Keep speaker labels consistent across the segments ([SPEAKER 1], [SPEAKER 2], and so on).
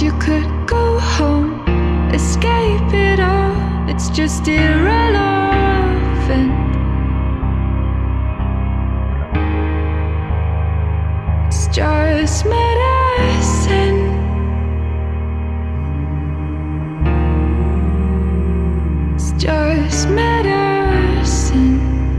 [SPEAKER 1] you could go home, escape it all. It's just irrelevant. It's just medicine. It's just medicine.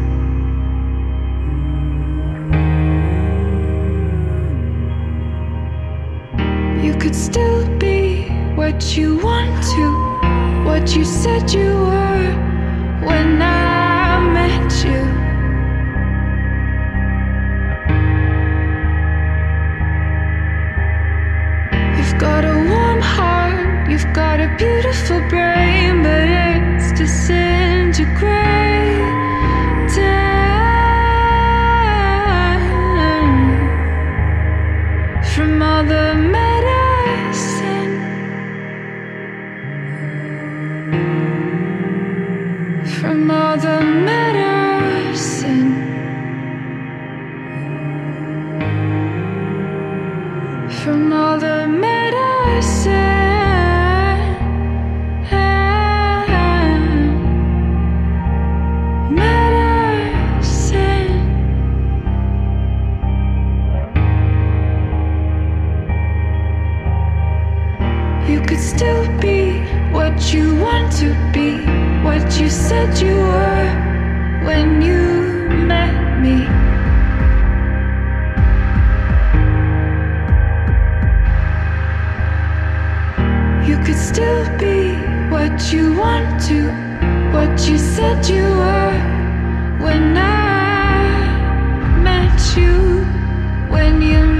[SPEAKER 1] You could still be what you want to, what you said you were when I met you. You've got a warm heart, you've got a beautiful brain, but it's disintegrating from all the medicine, from all the medicine, from all the medicine. You could still be what you want to be, what you said you were when you met me. You could still be what you want to, what you said you were when I met you, when you